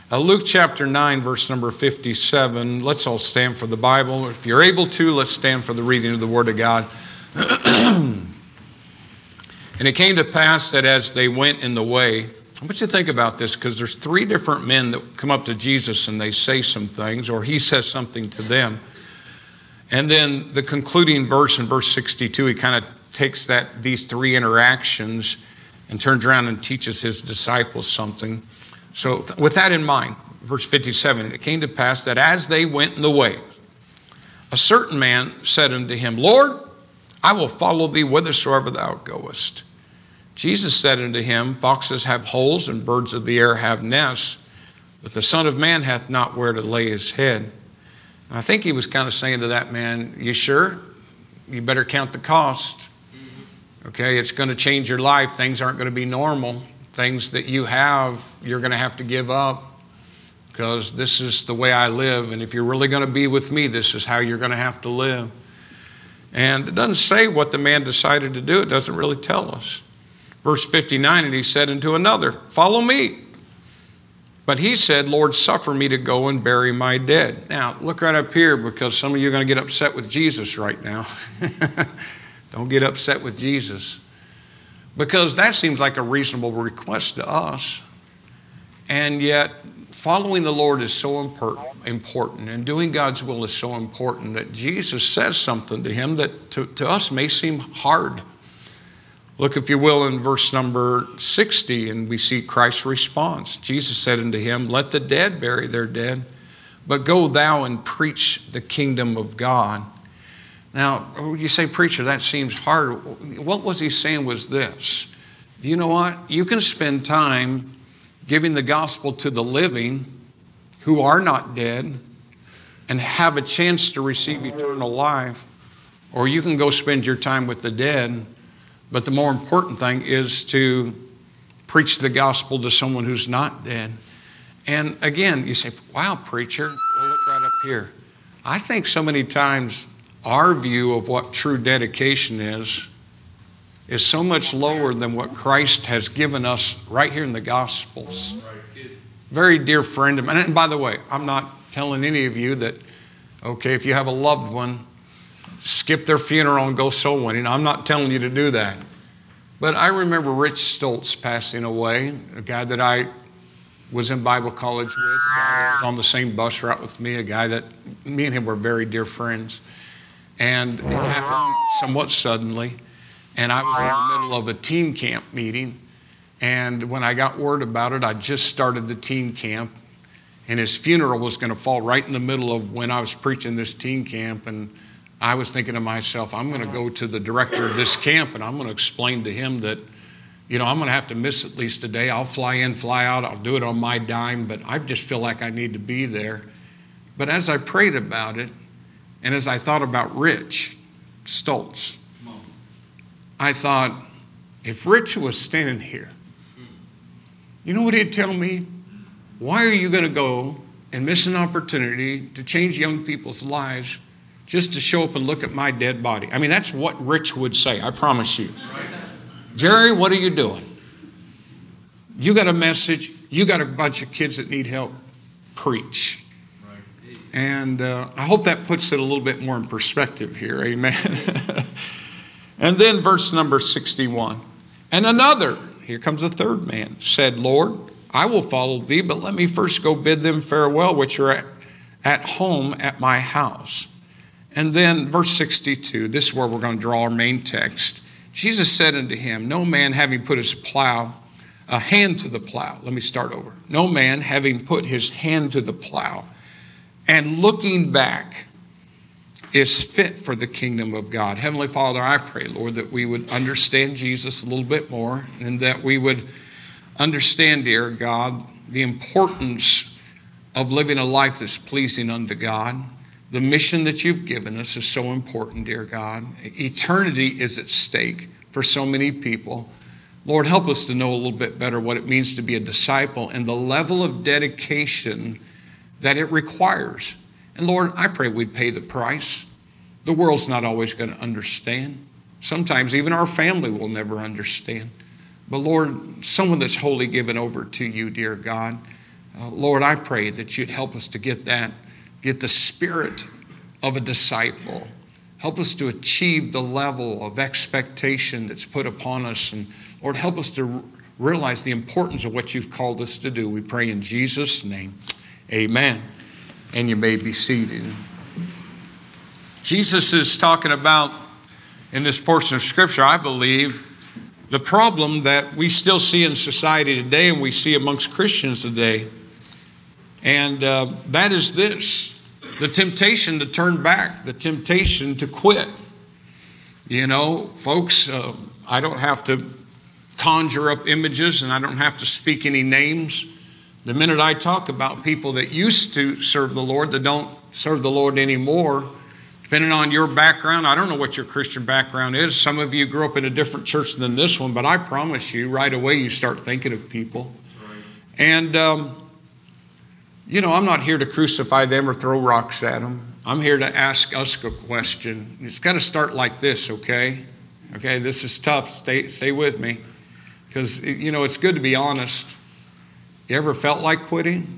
Luke chapter 9, verse number 57. Let's all stand for the Bible. If you're able to, let's stand for the reading of the Word of God. And it came to pass that as they went in the way, I want you to think about this, because there's three different men that come up to Jesus and they say some things, or he says something to them. And then the concluding verse in verse 62, he kind of takes these three interactions and turns around and teaches his disciples something. So with that in mind, verse 57, it came to pass that as they went in the way, a certain man said unto him, Lord, I will follow thee whithersoever thou goest. Jesus said unto him, foxes have holes and birds of the air have nests, but the Son of Man hath not where to lay his head. And I think he was kind of saying to that man, you sure? You better count the cost. Okay, it's going to change your life. Things aren't going to be normal. Things that you have, you're going to have to give up, because this is the way I live. And if you're really going to be with me, this is how you're going to have to live. And it doesn't say what the man decided to do. It doesn't really tell us. Verse 59, and he said unto another, follow me. But he said, Lord, suffer me to go and bury my dead. Now, look right up here, because some of you are going to get upset with Jesus right now. Don't get upset with Jesus. Because that seems like a reasonable request to us. And yet, following the Lord is so important, and doing God's will is so important, that Jesus says something to him that to us may seem hard. Look, if you will, in verse number 60, and we see Christ's response. Jesus said unto him, let the dead bury their dead, but go thou and preach the kingdom of God. Now, you say, preacher, that seems hard. What was he saying was this. You know what? You can spend time giving the gospel to the living who are not dead and have a chance to receive eternal life, or you can go spend your time with the dead. But the more important thing is to preach the gospel to someone who's not dead. And again, you say, wow, preacher, well, look right up here. I think so many times our view of what true dedication is so much lower than what Christ has given us right here in the Gospels. Very dear friend of mine. And by the way, I'm not telling any of you that, okay, if you have a loved one, skip their funeral and go soul winning. I'm not telling you to do that. But I remember Rich Stoltz passing away, a guy that I was in Bible college with, a guy that was on the same bus route with me, a guy that me and him were very dear friends. And it happened somewhat suddenly. And I was in the middle of a teen camp meeting. And when I got word about it, I just started the teen camp. And his funeral was going to fall right in the middle of when I was preaching this teen camp. And I was thinking to myself, I'm going to go to the director of this camp and I'm going to explain to him that, you know, I'm going to have to miss at least a day. I'll fly in, fly out. I'll do it on my dime, but I just feel like I need to be there. But as I prayed about it, and as I thought about Rich Stoltz, I thought, if Rich was standing here, you know what he'd tell me? Why are you going to go and miss an opportunity to change young people's lives just to show up and look at my dead body? I mean, that's what Rich would say, I promise you. Jerry, what are you doing? You got a message. You got a bunch of kids that need help. Preach. And I hope that puts it a little bit more in perspective here. Amen. And then verse number 61. And another, here comes a third man, said, Lord, I will follow thee, but let me first go bid them farewell, which are at home at my house. And then verse 62, this is where we're going to draw our main text. Jesus said unto him, no man having put his hand to the plow. Let me start over. No man having put his hand to the plow and looking back is fit for the kingdom of God. Heavenly Father, I pray, Lord, that we would understand Jesus a little bit more, and that we would understand, dear God, the importance of living a life that's pleasing unto God. The mission that you've given us is so important, dear God. Eternity is at stake for so many people. Lord, help us to know a little bit better what it means to be a disciple and the level of dedication that it requires. And Lord, I pray we'd pay the price. The world's not always going to understand. Sometimes even our family will never understand. But Lord, someone that's wholly given over to you, dear God, Lord, I pray that you'd help us to get the spirit of a disciple. Help us to achieve the level of expectation that's put upon us. And Lord, help us to realize the importance of what you've called us to do. We pray in Jesus' name. Amen. And you may be seated. Jesus is talking about, in this portion of Scripture, I believe, the problem that we still see in society today and we see amongst Christians today. And that is this: the temptation to turn back, the temptation to quit. You know, folks, I don't have to conjure up images and I don't have to speak any names. The minute I talk about people that used to serve the Lord that don't serve the Lord anymore, depending on your background, I don't know what your Christian background is. Some of you grew up in a different church than this one, but I promise you, right away you start thinking of people. Right. And, you know, I'm not here to crucify them or throw rocks at them. I'm here to ask us a question. It's got to start like this, okay? Okay, this is tough. Stay with me. Because, you know, it's good to be honest. You ever felt like quitting?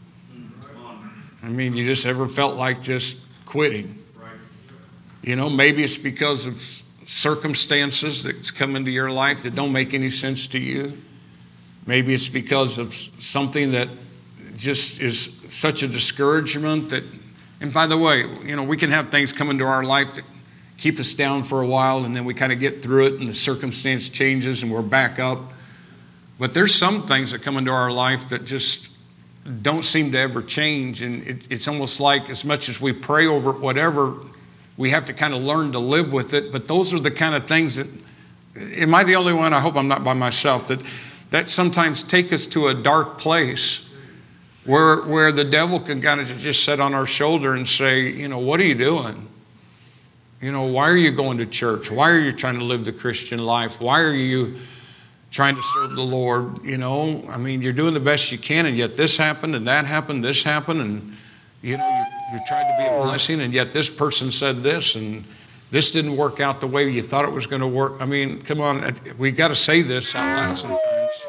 I mean, you just ever felt like just quitting? You know, maybe it's because of circumstances that's come into your life that don't make any sense to you. Maybe it's because of something that just is such a discouragement that, and by the way, you know, we can have things come into our life that keep us down for a while and then we kind of get through it and the circumstance changes and we're back up. But there's some things that come into our life that just don't seem to ever change. And it's almost like as much as we pray over it, whatever, we have to kind of learn to live with it. But those are the kind of things that, am I the only one? I hope I'm not by myself. That sometimes take us to a dark place where the devil can kind of just sit on our shoulder and say, you know, what are you doing? You know, why are you going to church? Why are you trying to live the Christian life? Why are you trying to serve the Lord? You know, I mean, you're doing the best you can, and yet this happened and that happened, this happened, and you know, you tried to be a blessing, and yet this person said this, and this didn't work out the way you thought it was going to work. I mean, come on, we got to say this out loud sometimes.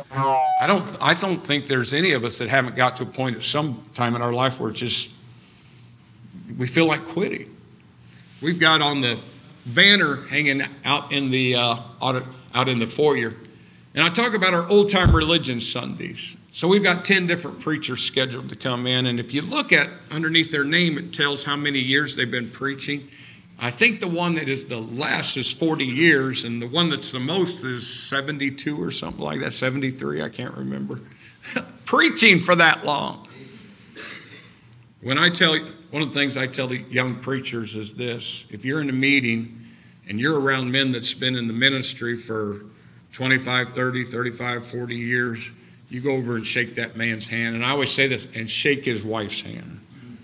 I don't think there's any of us that haven't got to a point at some time in our life where it's just we feel like quitting. We've got on the banner hanging out in the out in the foyer, and I talk about our old time religion Sundays. So we've got 10 different preachers scheduled to come in. And if you look at underneath their name, it tells how many years they've been preaching. I think the one that is the last is 40 years. And the one that's the most is 72 or something like that. 73, I can't remember. Preaching for that long. When I tell you, one of the things I tell the young preachers is this. If you're in a meeting and you're around men that's been in the ministry for 25, 30, 35, 40 years, you go over and shake that man's hand. And I always say this, and shake his wife's hand.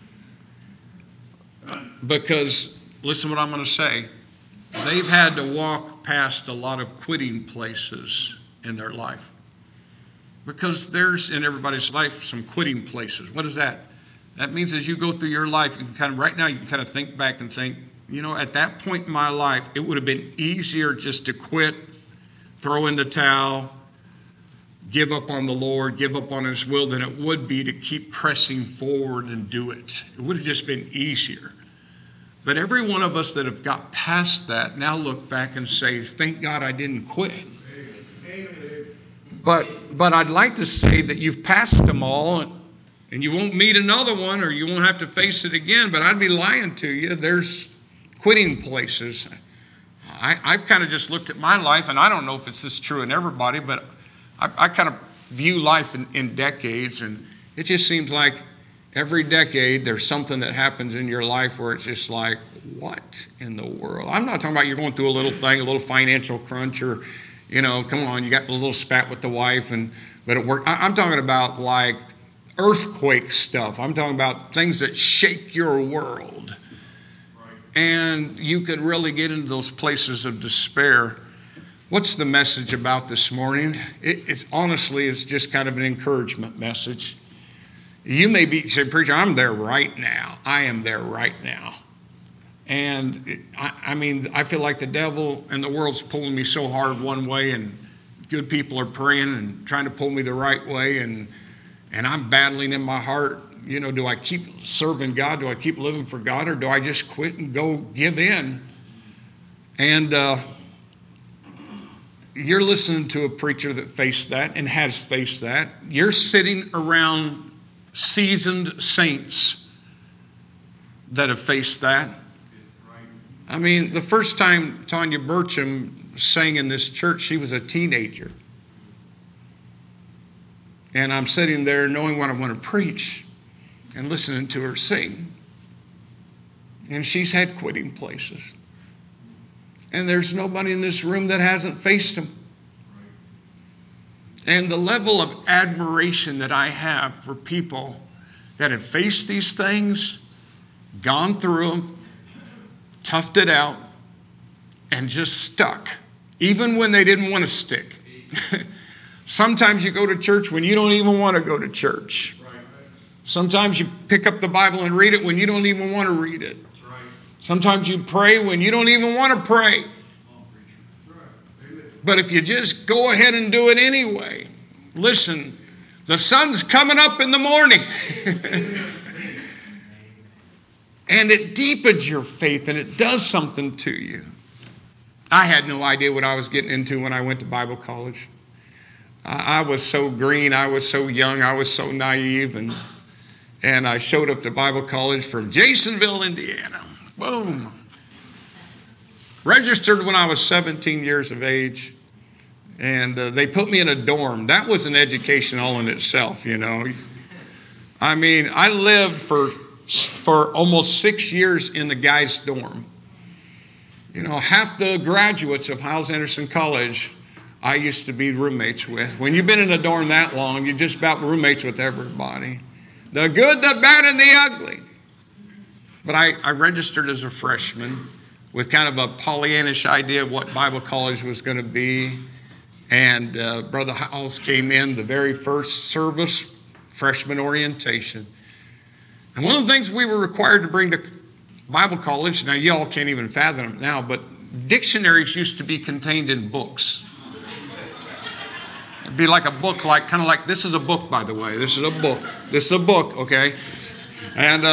Because, listen what I'm going to say. They've had to walk past a lot of quitting places in their life. Because there's, in everybody's life, some quitting places. What is that? That means as you go through your life, you can kind of, right now, you can kind of think back and think, you know, at that point in my life, it would have been easier just to quit, throw in the towel, give up on the Lord, give up on His will, than it would be to keep pressing forward and do it. It would have just been easier. But every one of us that have got past that now look back and say, thank God I didn't quit. But I'd like to say that you've passed them all and you won't meet another one or you won't have to face it again. But I'd be lying to you. There's quitting places. I've kind of just looked at my life, and I don't know if it's this true in everybody, but I kind of view life in decades, and it just seems like every decade there's something that happens in your life where it's just like, what in the world? I'm not talking about you're going through a little thing, a little financial crunch, or, you know, come on, you got a little spat with the wife, but it worked. I'm talking about like earthquake stuff. I'm talking about things that shake your world. And you could really get into those places of despair. What's the message about this morning? It's honestly, it's just kind of an encouragement message. You may be saying, preacher, I'm there right now. I am there right now. And I mean, I feel like the devil and the world's pulling me so hard one way, and good people are praying and trying to pull me the right way. And and I'm battling in my heart, do I keep serving God? Do I keep living for God? Or do I just quit and go give in? And you're listening to a preacher that faced that and has faced that. You're sitting around seasoned saints that have faced that. I mean, the first time Tanya Burcham sang in this church, she was a teenager. And I'm sitting there knowing what I want to preach and listening to her sing. And she's had quitting places. And there's nobody in this room that hasn't faced them. And the level of admiration that I have for people that have faced these things, gone through them, toughed it out, and just stuck, even when they didn't want to stick. Sometimes you go to church when you don't even want to go to church. Sometimes you pick up the Bible and read it when you don't even want to read it. Sometimes you pray when you don't even want to pray. But if you just go ahead and do it anyway, listen, the sun's coming up in the morning. And it deepens your faith and it does something to you. I had no idea what I was getting into when I went to Bible college. I was so green, I was so young, I was so naive, and I showed up to Bible college from Jasonville, Indiana. Boom. Registered when I was 17 years of age, and they put me in a dorm. That was an education all in itself, I mean, I lived for almost 6 years in the guys' dorm. Half the graduates of Hyles-Anderson College I used to be roommates with. When you've been in a dorm that long, you're just about roommates with everybody. The good, the bad, and the ugly. But I registered as a freshman with kind of a Pollyannish idea of what Bible college was going to be. And Brother Howells came in the very first service, freshman orientation. And one of the things we were required to bring to Bible college, now y'all can't even fathom it now, but dictionaries used to be contained in books. It'd be like a book, kind of like, this is a book, by the way. This is a book. This is a book, okay? And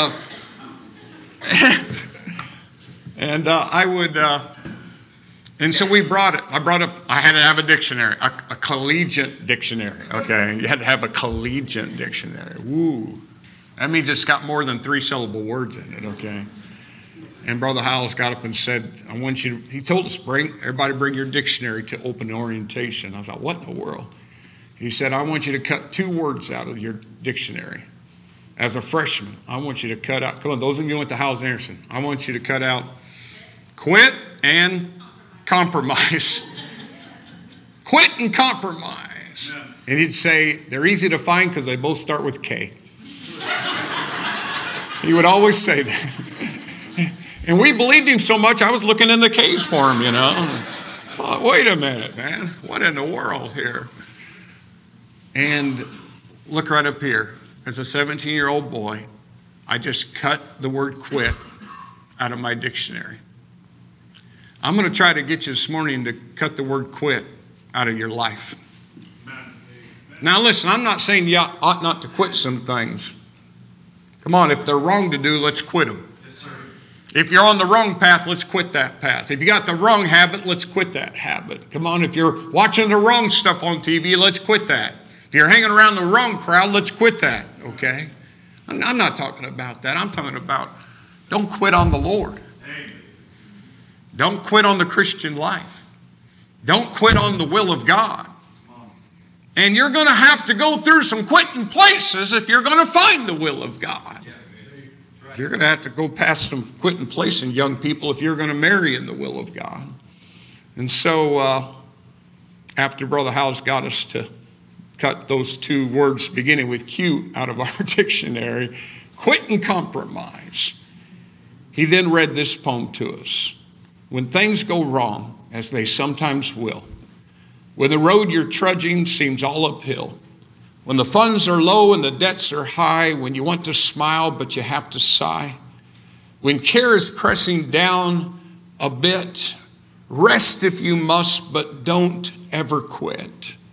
I would, and so we brought it. I had to have a dictionary, a collegiate dictionary, okay? You had to have a collegiate dictionary. Woo. That means it's got more than 3-syllable words in it, okay? And Brother Howells got up and said, he told us, everybody bring your dictionary to open orientation. I thought, what in the world? He said, I want you to cut 2 words out of your dictionary. As a freshman, I want you to cut out, come on, those of you who went to Hyles-Anderson, I want you to cut out quit and compromise. Quit and compromise. And he'd say, they're easy to find because they both start with K. He would always say that. And we believed him so much, I was looking in the K's for him, Thought, wait a minute, man. What in the world here? And look right up here. As a 17-year-old boy, I just cut the word quit out of my dictionary. I'm going to try to get you this morning to cut the word quit out of your life. Now listen, I'm not saying you ought not to quit some things. Come on, if they're wrong to do, let's quit them. Yes, sir. If you're on the wrong path, let's quit that path. If you got the wrong habit, let's quit that habit. Come on, if you're watching the wrong stuff on TV, let's quit that. If you're hanging around the wrong crowd, let's quit that, okay? I'm not talking about that. I'm talking about don't quit on the Lord. Don't quit on the Christian life. Don't quit on the will of God. And you're going to have to go through some quitting places if you're going to find the will of God. You're going to have to go past some quitting places, young people, if you're going to marry in the will of God. And so after Brother Howells got us to cut those 2 words beginning with Q out of our dictionary, quit and compromise, he then read this poem to us. When things go wrong, as they sometimes will, when the road you're trudging seems all uphill, when the funds are low and the debts are high, when you want to smile but you have to sigh, when care is pressing down a bit, rest if you must, but don't ever quit.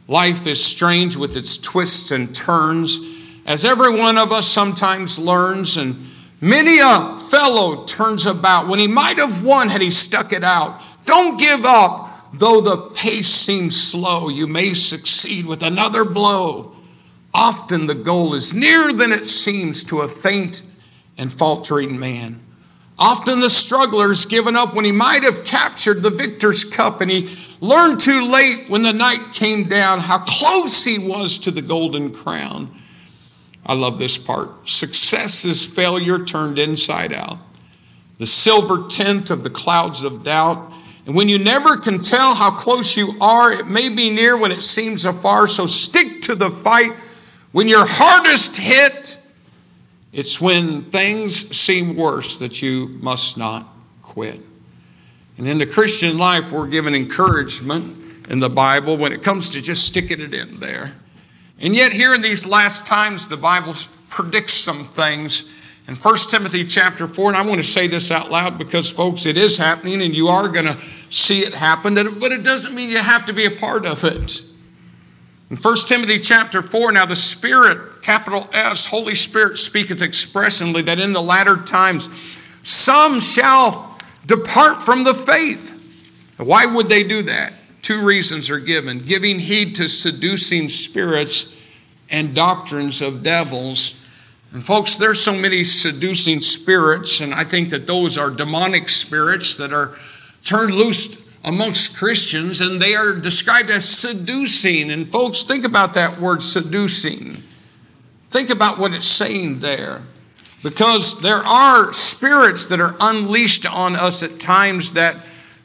Life is strange with its twists and turns, as every one of us sometimes learns, and many a fellow turns about when he might have won had he stuck it out. Don't give up, though the pace seems slow. You may succeed with another blow. Often the goal is nearer than it seems to a faint and faltering man. Often the struggler is given up when he might have captured the victor's cup, and he learned too late when the night came down how close he was to the golden crown. I love this part. Success is failure turned inside out. The silver tint of the clouds of doubt. And when you never can tell how close you are, it may be near when it seems afar. So stick to the fight. When you're hardest hit, it's when things seem worse that you must not quit. And in the Christian life, we're given encouragement in the Bible when it comes to just sticking it in there. And yet here in these last times, the Bible predicts some things. In 1 Timothy chapter 4, and I want to say this out loud because, folks, it is happening and you are going to see it happen, but it doesn't mean you have to be a part of it. In 1 Timothy chapter 4, now the Spirit, capital S, Holy Spirit, speaketh expressly that in the latter times some shall depart from the faith. Why would they do that? Two reasons are given. Giving heed to seducing spirits and doctrines of devils. And folks, there's so many seducing spirits, and I think that those are demonic spirits that are turned loose amongst Christians, and they are described as seducing. And folks, think about that word seducing. Think about what it's saying there. Because there are spirits that are unleashed on us at times that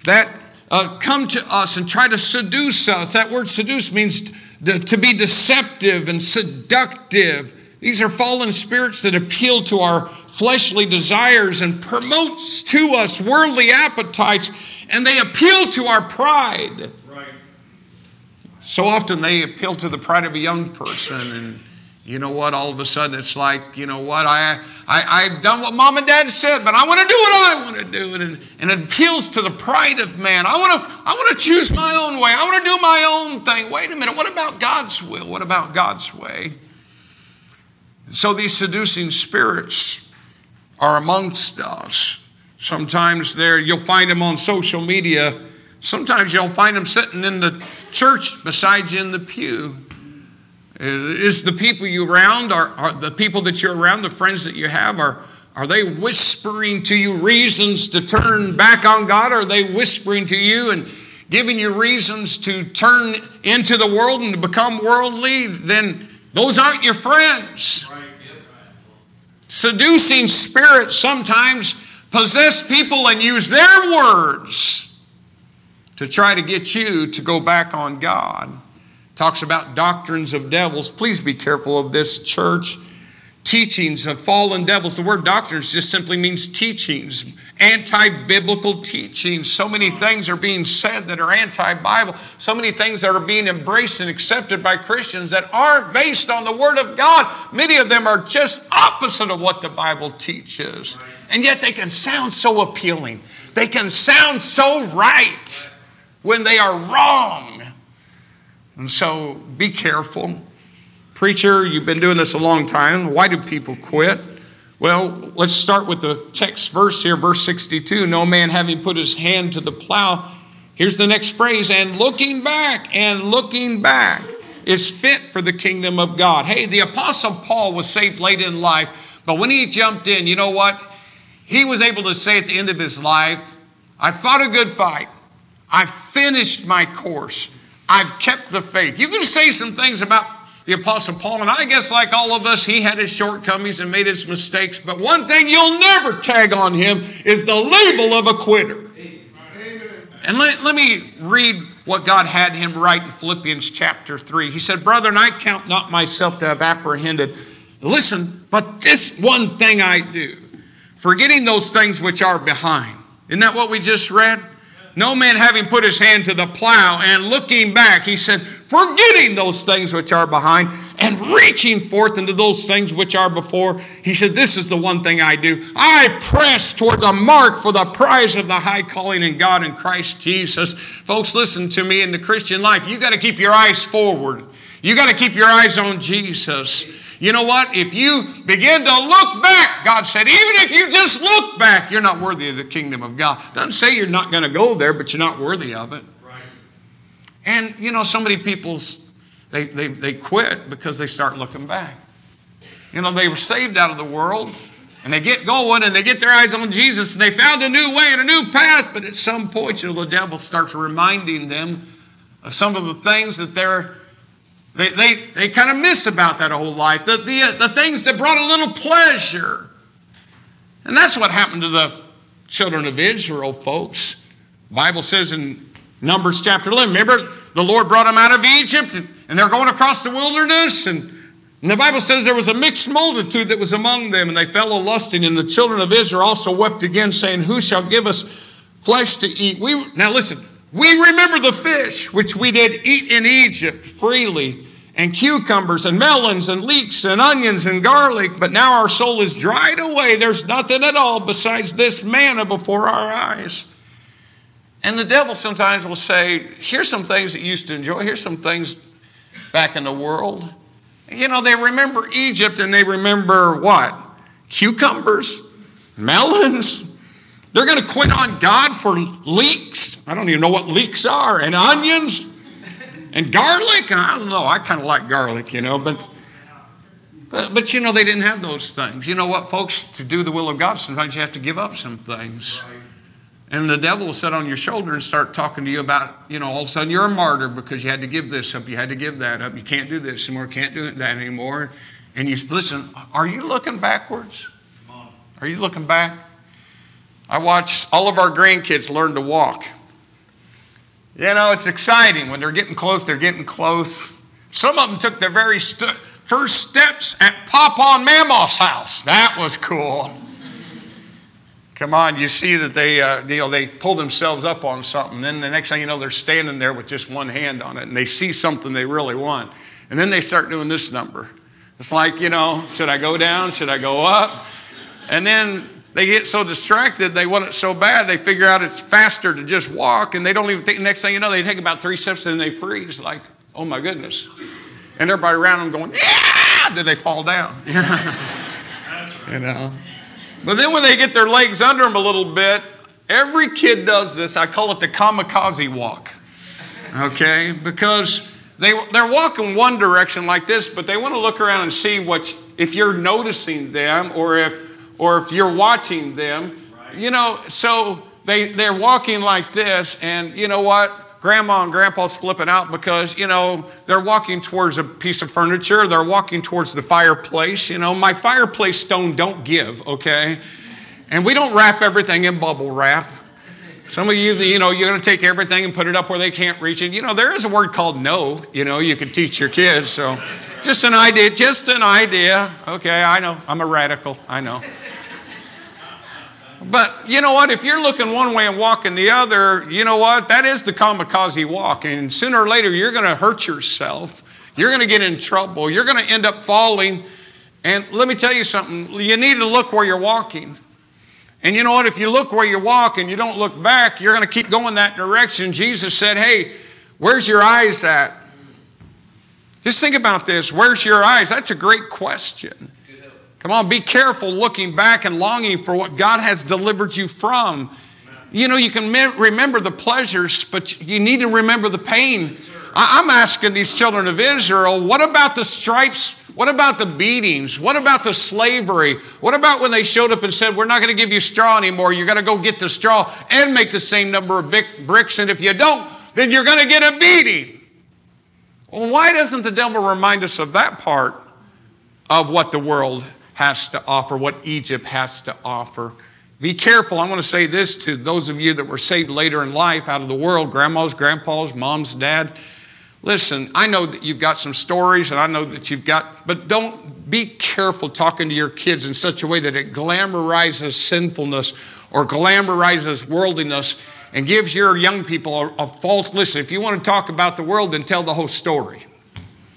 come to us and try to seduce us. That word seduce means to be deceptive and seductive. These are fallen spirits that appeal to our fleshly desires and promotes to us worldly appetites, and they appeal to our pride. Right. So often they appeal to the pride of a young person, and you know what? All of a sudden it's like, you know what? I've done what mom and dad said, but I want to do what I want to do. And it appeals to the pride of man. I want to choose my own way. I want to do my own thing. Wait a minute. What about God's will? What about God's way? So these seducing spirits are amongst us. Sometimes you'll find them on social media. Sometimes you'll find them sitting in the church beside you in the pew. Is the people you around, are the people that you're around, the friends that you have, are they whispering to you reasons to turn back on God? Are they whispering to you and giving you reasons to turn into the world and to become worldly? Then those aren't your friends. Seducing spirits sometimes possess people and use their words to try to get you to go back on God. Talks about doctrines of devils. Please be careful of this, church. Teachings of fallen devils. The word doctrines just simply means teachings. Anti-biblical teachings. So many things are being said that are anti-Bible. So many things that are being embraced and accepted by Christians that aren't based on the Word of God. Many of them are just opposite of what the Bible teaches. And yet they can sound so appealing. They can sound so right when they are wrong. And so be careful. Preacher, you've been doing this a long time. Why do people quit? Well, let's start with the text verse here, verse 62. No man having put his hand to the plow. Here's the next phrase. And looking back is fit for the kingdom of God. Hey, the Apostle Paul was saved late in life, but when he jumped in, you know what? He was able to say at the end of his life, I fought a good fight. I finished my course. I've kept the faith. You can say some things about the Apostle Paul, and I guess like all of us, he had his shortcomings and made his mistakes. But one thing you'll never tag on him is the label of a quitter. Amen. And let me read what God had him write in Philippians chapter 3. He said, Brethren, I count not myself to have apprehended. Listen, but this one thing I do, forgetting those things which are behind. Isn't that what we just read? No man having put his hand to the plow and looking back, he said, forgetting those things which are behind and reaching forth into those things which are before. He said, this is the one thing I do. I press toward the mark for the prize of the high calling in God in Christ Jesus. Folks, listen to me. In the Christian life, you got to keep your eyes forward. You got to keep your eyes on Jesus. You know what? If you begin to look back, God said, even if you just look back, you're not worthy of the kingdom of God. Doesn't say you're not going to go there, but you're not worthy of it. Right. And, you know, so many people, they quit because they start looking back. You know, they were saved out of the world, and they get going, and they get their eyes on Jesus, and they found a new way and a new path, but at some point, you know, the devil starts reminding them of some of the things that they kind of miss about that whole life. The things that brought a little pleasure. And that's what happened to the children of Israel, folks. The Bible says in Numbers chapter 11, remember, the Lord brought them out of Egypt, and they're going across the wilderness, and the Bible says there was a mixed multitude that was among them, and they fell a-lusting, and the children of Israel also wept again, saying, who shall give us flesh to eat? Now listen, we remember the fish which we did eat in Egypt freely, and cucumbers and melons and leeks and onions and garlic, but now our soul is dried away. There's nothing at all besides this manna before our eyes. And the devil sometimes will say, here's some things that you used to enjoy. Here's some things back in the world. You know, they remember Egypt, and they remember what? Cucumbers, melons. They're going to quit on God for leeks. I don't even know what leeks are. And onions. And garlic, and I don't know, I kind of like garlic, you know, but you know, they didn't have those things. You know what, folks, to do the will of God, sometimes you have to give up some things. And the devil will sit on your shoulder and start talking to you about, you know, all of a sudden you're a martyr because you had to give this up, you had to give that up, you can't do this anymore, can't do that anymore. And you listen, are you looking backwards? Are you looking back? I watched all of our grandkids learn to walk. You know, it's exciting. When they're getting close, they're getting close. Some of them took their very first steps at Papa and Mama's house. That was cool. Come on, you see that they pull themselves up on something. Then the next thing you know, they're standing there with just one hand on it, and they see something they really want. And then they start doing this number. It's like, you know, should I go down? Should I go up? And then they get so distracted, they want it so bad, they figure out it's faster to just walk, and they don't even think, next thing you know, they take about 3 steps, and they freeze, like, oh my goodness. And everybody around them going, yeah! Then they fall down. You know. But then when they get their legs under them a little bit, every kid does this. I call it the kamikaze walk. Okay? Because they're walking one direction like this, but they want to look around and see if you're noticing them, or if you're watching them, you know, so they're walking like this, and you know what? Grandma and Grandpa's flipping out because, you know, they're walking towards a piece of furniture. They're walking towards the fireplace. You know, my fireplace stone don't give, okay? And we don't wrap everything in bubble wrap. Some of you, you know, you're going to take everything and put it up where they can't reach it. You know, there is a word called no, you know, you can teach your kids. So just an idea. Okay, I know, I'm a radical, I know. But you know what? If you're looking one way and walking the other, you know what? That is the kamikaze walk. And sooner or later, you're going to hurt yourself. You're going to get in trouble. You're going to end up falling. And let me tell you something. You need to look where you're walking. And you know what? If you look where you walk and you don't look back, you're going to keep going that direction. Jesus said, hey, where's your eyes at? Just think about this. Where's your eyes? That's a great question. Come on, be careful looking back and longing for what God has delivered you from. You know, you can remember the pleasures, but you need to remember the pain. I'm asking these children of Israel, what about the stripes? What about the beatings? What about the slavery? What about when they showed up and said, we're not going to give you straw anymore. You're going to go get the straw and make the same number of bricks. And if you don't, then you're going to get a beating. Well, why doesn't the devil remind us of that part of what the world has to offer, what Egypt has to offer? Be careful. I want to say this to those of you that were saved later in life out of the world, grandmas, grandpas, moms, dad. Listen, I know that you've got some stories, and I know that you've got, but don't be careful talking to your kids in such a way that it glamorizes sinfulness or glamorizes worldliness and gives your young people a false, listen, if you want to talk about the world, then tell the whole story.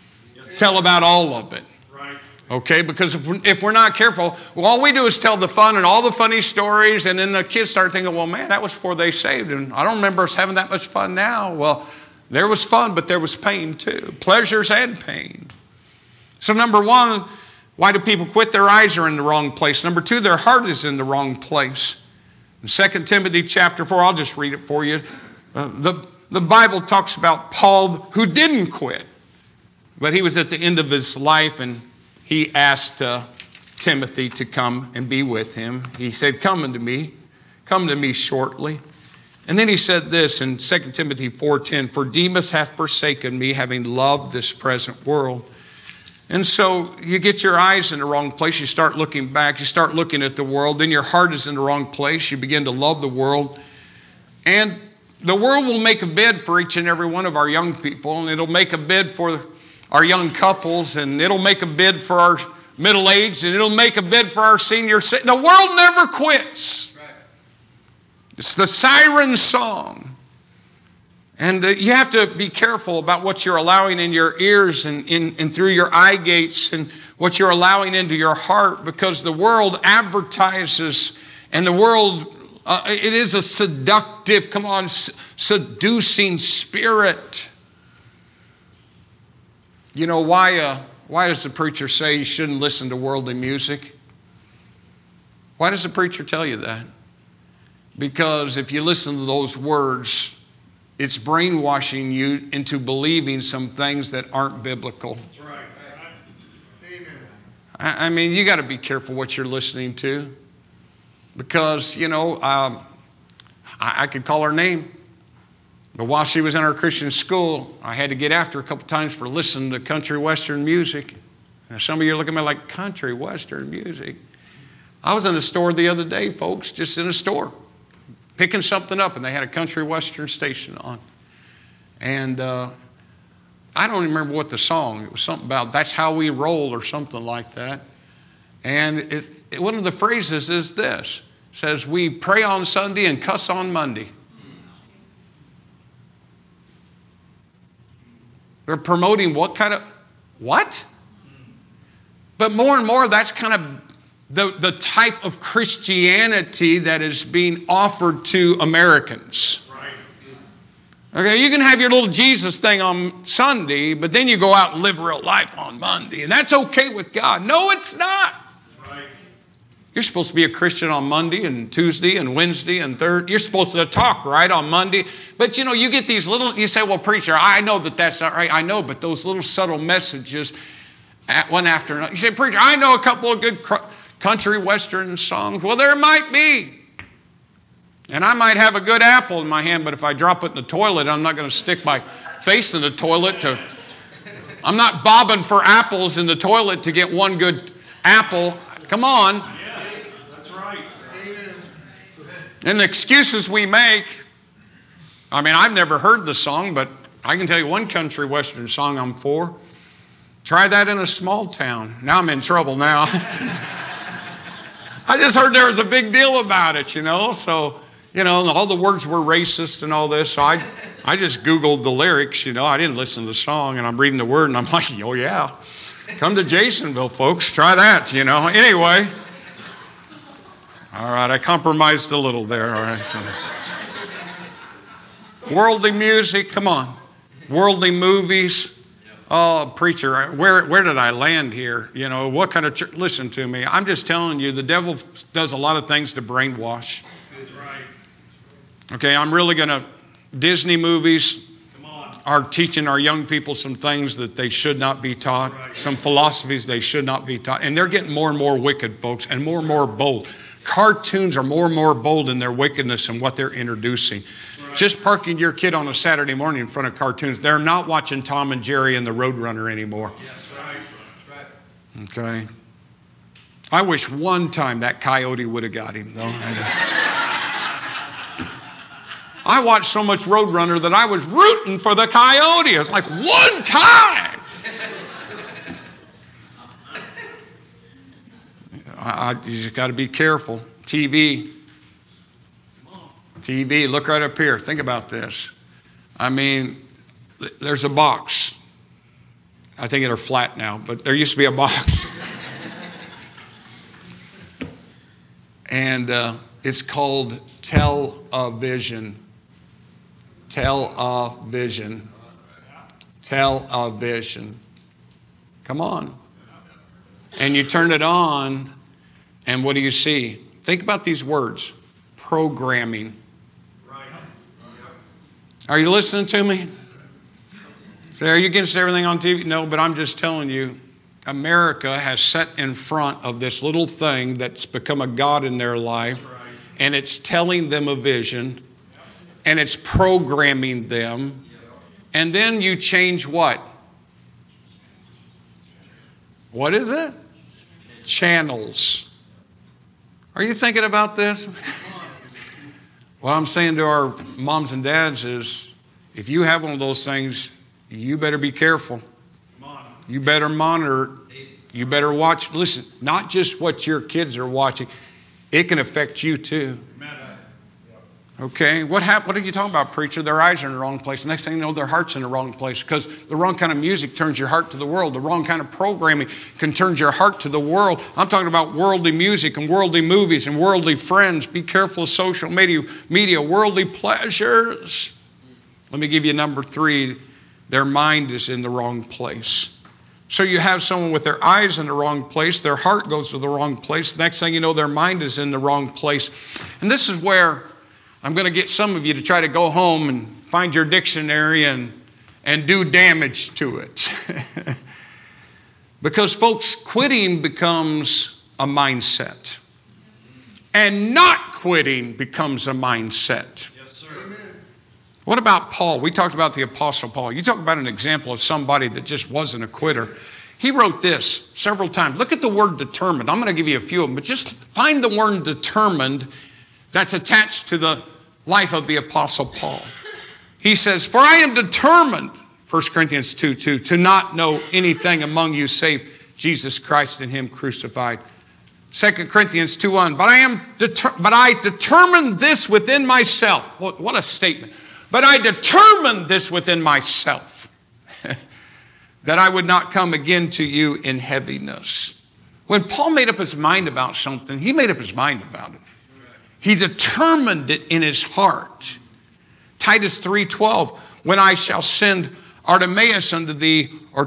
Tell about all of it. Okay, because if we're not careful, well, all we do is tell the fun and all the funny stories, and then the kids start thinking, well, man, that was before they saved, and I don't remember us having that much fun now. Well, there was fun, but there was pain too. Pleasures and pain. So number one, why do people quit? Their eyes are in the wrong place. Number two, their heart is in the wrong place. In 2 Timothy chapter 4, I'll just read it for you. The Bible talks about Paul who didn't quit, but he was at the end of his life, and he asked Timothy to come and be with him. He said, come to me shortly. And then he said this in 2 Timothy 4:10, for Demas hath forsaken me, having loved this present world. And so you get your eyes in the wrong place. You start looking back. You start looking at the world. Then your heart is in the wrong place. You begin to love the world. And the world will make a bid for each and every one of our young people. And it'll make a bid for our young couples, and it'll make a bid for our middle-aged, and it'll make a bid for our senior citizens. The world never quits. It's the siren song. And you have to be careful about what you're allowing in your ears and through your eye gates and what you're allowing into your heart, because the world advertises, and the world, it is a seductive, seducing spirit. You know, why does the preacher say you shouldn't listen to worldly music? Why does the preacher tell you that? Because if you listen to those words, it's brainwashing you into believing some things that aren't biblical. That's right. Amen. I mean, you got to be careful what you're listening to. Because, you know, I could call her name. But while she was in our Christian school, I had to get after her a couple times for listening to country western music. Now, some of you are looking at me like, country western music? I was in a store the other day, folks, just in a store, picking something up, and they had a country western station on. And I don't remember what the song, it was something about that's how we roll or something like that. And one of the phrases is this, it says, we pray on Sunday and cuss on Monday. They're promoting what? But more and more, that's kind of the type of Christianity that is being offered to Americans. Okay, you can have your little Jesus thing on Sunday, but then you go out and live real life on Monday, and that's okay with God. No, it's not. You're supposed to be a Christian on Monday and Tuesday and Wednesday and Thursday. You're supposed to talk right on Monday. But, you know, you get these little, you say, well, preacher, I know that that's not right. I know, but those little subtle messages one after another. You say, preacher, I know a couple of good country western songs. Well, there might be. And I might have a good apple in my hand, but if I drop it in the toilet, I'm not going to stick my face in the toilet I'm not bobbing for apples in the toilet to get one good apple. Come on. And the excuses we make, I mean, I've never heard the song, but I can tell you one country western song I'm for. Try that in a small town. Now I'm in trouble now. I just heard there was a big deal about it, you know. So, you know, all the words were racist and all this. So I just Googled the lyrics, you know. I didn't listen to the song, and I'm reading the word, and I'm like, oh, yeah. Come to Jasonville, folks. Try that, you know. Anyway. All right, I compromised a little there. All right. So. Worldly music, come on. Worldly movies. Oh, preacher, where did I land here? You know, what kind of church? Listen to me. I'm just telling you, the devil does a lot of things to brainwash. That's right. Okay, I'm really going to, Disney movies are teaching our young people some things that they should not be taught, right. Some philosophies they should not be taught. And they're getting more and more wicked, folks, and more bold. Cartoons are more and more bold in their wickedness and what they're introducing. Right. Just parking your kid on a Saturday morning in front of cartoons. They're not watching Tom and Jerry and the Roadrunner anymore. Yeah, that's right. Okay. I wish one time that coyote would have got him, though. I watched so much Roadrunner that I was rooting for the coyote. It's like, one time! You just got to be careful. TV, look right up here. Think about this. I mean, there's a box. I think they're flat now, but there used to be a box. And it's called Television. Television. Television. Come on. And you turn it on, and what do you see? Think about these words. Programming. Are you listening to me? So are you against everything on TV? No, but I'm just telling you, America has set in front of this little thing that's become a god in their life, and it's telling them a vision, and it's programming them, and then you change what? What is it? Channels. Are you thinking about this? What I'm saying to our moms and dads is, if you have one of those things, you better be careful. You better monitor. You better watch. Listen, not just what your kids are watching. It can affect you too. Okay, what are you talking about, preacher? Their eyes are in the wrong place. The next thing you know, their heart's in the wrong place, because the wrong kind of music turns your heart to the world. The wrong kind of programming can turn your heart to the world. I'm talking about worldly music and worldly movies and worldly friends. Be careful of social media, worldly pleasures. Let me give you number 3. Their mind is in the wrong place. So you have someone with their eyes in the wrong place, their heart goes to the wrong place. The next thing you know, their mind is in the wrong place. And this is where I'm going to get some of you to try to go home and find your dictionary and do damage to it. Because, folks, quitting becomes a mindset. And not quitting becomes a mindset. Yes, sir. What about Paul? We talked about the Apostle Paul. You talk about an example of somebody that just wasn't a quitter. He wrote this several times. Look at the word determined. I'm going to give you a few of them, but just find the word determined that's attached to the life of the Apostle Paul. He says, for I am determined, 1 Corinthians 2:2, to not know anything among you save Jesus Christ and Him crucified. 2 Corinthians 2:1, but I determined this within myself. What a statement. But I determined this within myself, that I would not come again to you in heaviness. When Paul made up his mind about something, he made up his mind about it. He determined it in his heart. Titus 3:12, when I shall send Artemas unto thee, or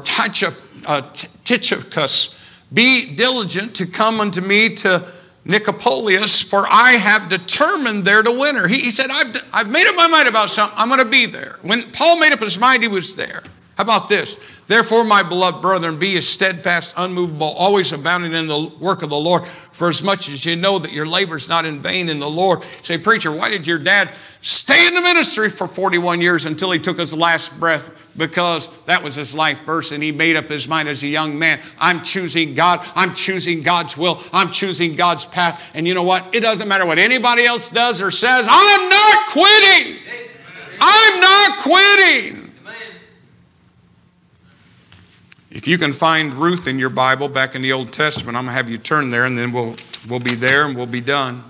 Tychicus, be diligent to come unto me to Nicopolis, for I have determined there to win her. He said, I've made up my mind about something. I'm going to be there. When Paul made up his mind, he was there. How about this? Therefore, my beloved brethren, be as steadfast, unmovable, always abounding in the work of the Lord, for as much as you know that your labor is not in vain in the Lord. You say, preacher, why did your dad stay in the ministry for 41 years until he took his last breath? Because that was his life verse, and he made up his mind as a young man. I'm choosing God. I'm choosing God's will. I'm choosing God's path. And you know what? It doesn't matter what anybody else does or says. I'm not quitting. I'm not quitting. If you can find Ruth in your Bible back in the Old Testament, I'm going to have you turn there, and then we'll be there and we'll be done.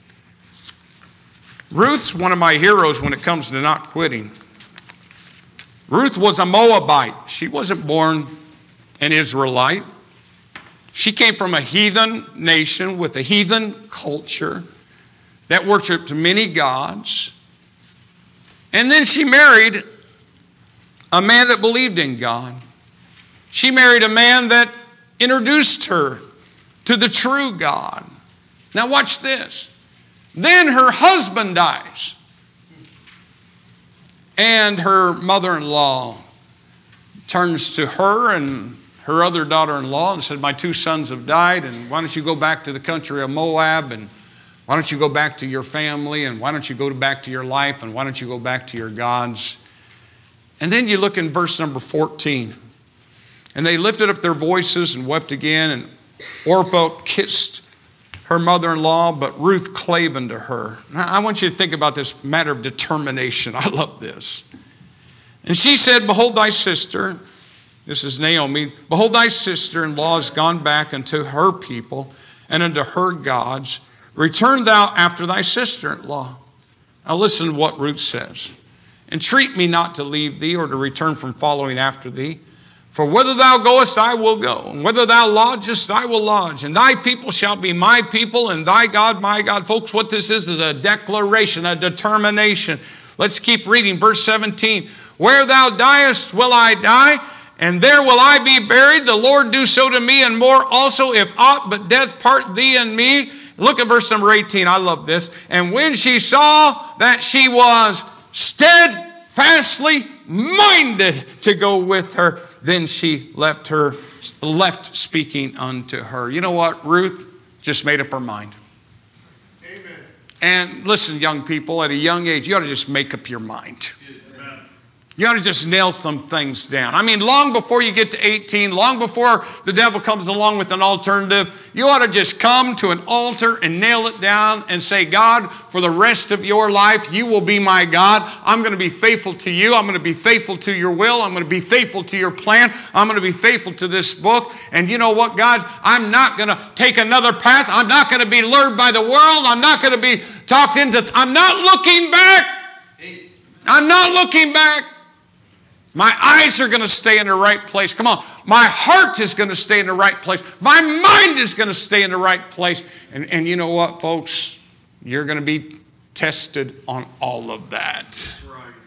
Ruth's one of my heroes when it comes to not quitting. Ruth was a Moabite. She wasn't born an Israelite. She came from a heathen nation with a heathen culture that worshiped many gods. And then she married a man that believed in God. She married a man that introduced her to the true God. Now watch this. Then her husband dies. And her mother-in-law turns to her and her other daughter-in-law and said, my 2 sons have died, and why don't you go back to the country of Moab, and why don't you go back to your family, and why don't you go back to your life, and why don't you go back to your gods? And then you look in verse number 14. And they lifted up their voices and wept again, and Orpah kissed her mother-in-law, but Ruth clave unto her. Now, I want you to think about this matter of determination. I love this. And she said, behold thy sister, this is Naomi, behold thy sister-in-law is gone back unto her people and unto her gods. Return thou after thy sister-in-law. Now listen to what Ruth says. Entreat me not to leave thee or to return from following after thee. For whither thou goest, I will go. And whither thou lodgest, I will lodge. And thy people shall be my people, and thy God my God. Folks, what this is a declaration, a determination. Let's keep reading. Verse 17. Where thou diest will I die, and there will I be buried. The Lord do so to me, and more also, if aught but death part thee and me. Look at verse number 18. I love this. And when she saw that she was steadfastly minded to go with her, then she left speaking unto her. You know what? Ruth just made up her mind. Amen. And listen, young people, at a young age, you ought to just make up your mind. You ought to just nail some things down. I mean, long before you get to 18, long before the devil comes along with an alternative, you ought to just come to an altar and nail it down and say, God, for the rest of your life, you will be my God. I'm going to be faithful to you. I'm going to be faithful to your will. I'm going to be faithful to your plan. I'm going to be faithful to this book. And you know what, God? I'm not going to take another path. I'm not going to be lured by the world. I'm not going to be talked into. I'm not looking back. I'm not looking back. My eyes are going to stay in the right place. Come on. My heart is going to stay in the right place. My mind is going to stay in the right place. And you know what, folks? You're going to be tested on all of that.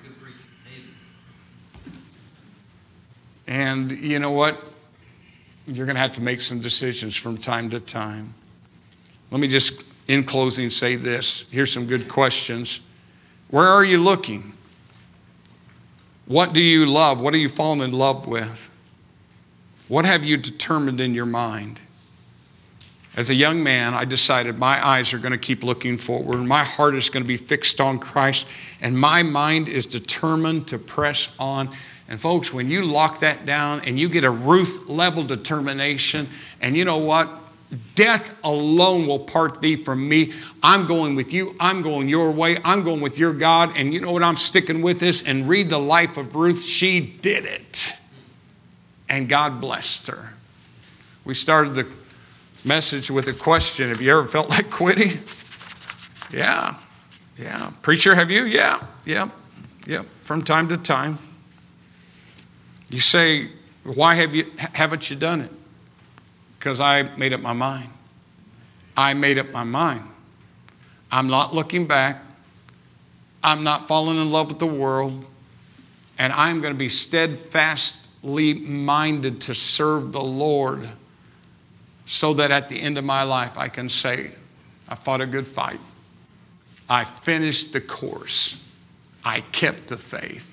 And you know what? You're going to have to make some decisions from time to time. Let me just, in closing, say this. Here's some good questions. Where are you looking? What do you love? What are you falling in love with? What have you determined in your mind? As a young man, I decided my eyes are going to keep looking forward. My heart is going to be fixed on Christ. And my mind is determined to press on. And folks, when you lock that down and you get a Ruth-level determination, and you know what? Death alone will part thee from me. I'm going with you. I'm going your way. I'm going with your God. And you know what? I'm sticking with this. And read the life of Ruth. She did it. And God blessed her. We started the message with a question. Have you ever felt like quitting? Yeah. Preacher, have you? Yeah. From time to time. You say, why haven't you done it? Because I made up my mind. I made up my mind. I'm not looking back. I'm not falling in love with the world. And I'm going to be steadfastly minded to serve the Lord so that at the end of my life I can say, I fought a good fight. I finished the course. I kept the faith.